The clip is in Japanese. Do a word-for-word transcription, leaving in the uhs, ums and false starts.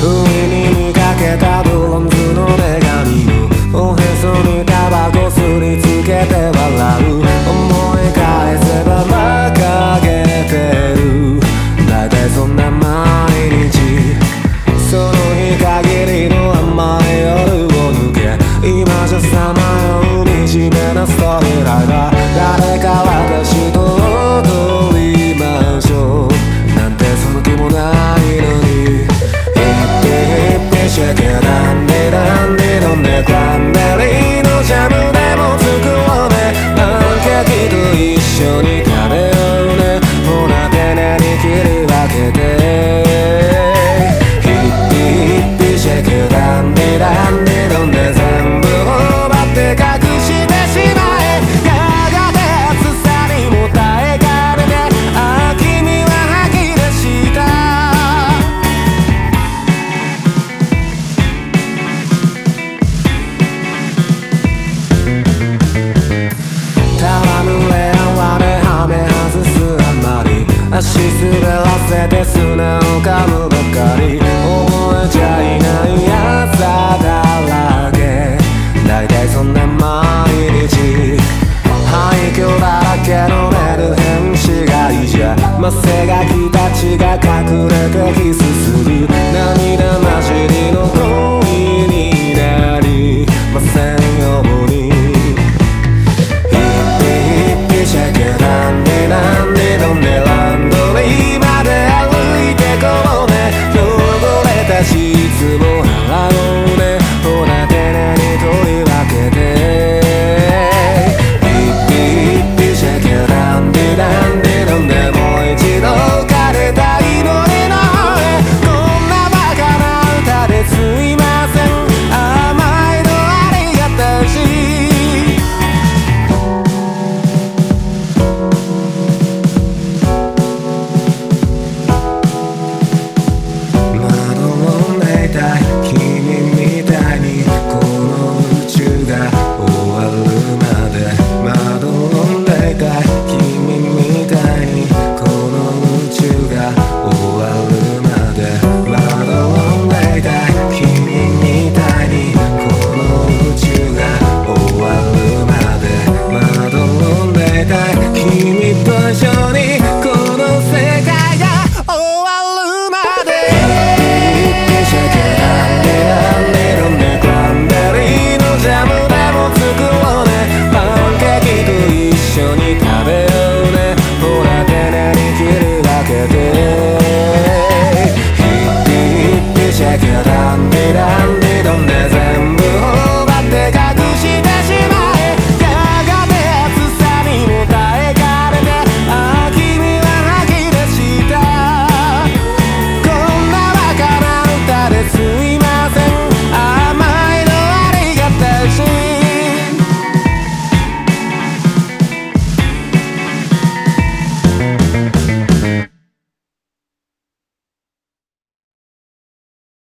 不意に見かけたブロンズの女神のおへそにタバコ吸りつけて笑う。思い返せば馬鹿げてる。大体そんな毎日、その日限りの甘い夜を抜け、今じゃさまよう惨めなストーリーライバー。誰か私と踊りましょうなんてその気もないのに。ヒッピヒッピシェケダンディダンディドンデクランベリーのジャムでも作ろうね。パンケーキと一緒に食べようね。ほら丁寧に切り分けて。ヒッピヒッピシェケダンディダンディドンデ全部奪って隠してしまえ。やがて暑さにも耐えかねて、ああ君は吐き出した。戯れ哀れはめ外すあまり、足滑らせて砂を噛むばかり。覚えちゃいない朝だらけ、大体そんな毎日。廃墟だらけのメルヘン市街じゃ、マセガキたちが隠れてキスする。涙混じりの恋になりませんように。ヒッピヒッピシェケダンディダンディドンデランドリーまで歩いてこうね。汚れたシーツも洗おうね。ほら丁寧に取り分けて。ヒッピヒッピシェケダンディダンディドンデもう一度枯れた祈りの方へ。こんなバカな歌ですいません。甘いのありがたし。君みたいにこの宇宙が終わるまで。窓を抱いたい君みたいにこの宇宙が終わるまで。窓を抱いたい君みたいにこの宇宙が終わるまで。窓を抱いたい君と一緒にこの世界が終わるまで。ジャムでも作ろうね。パンケーキと一緒に食べようね。ほら丁寧に切り分けて。ヒッピヒッピシェケダ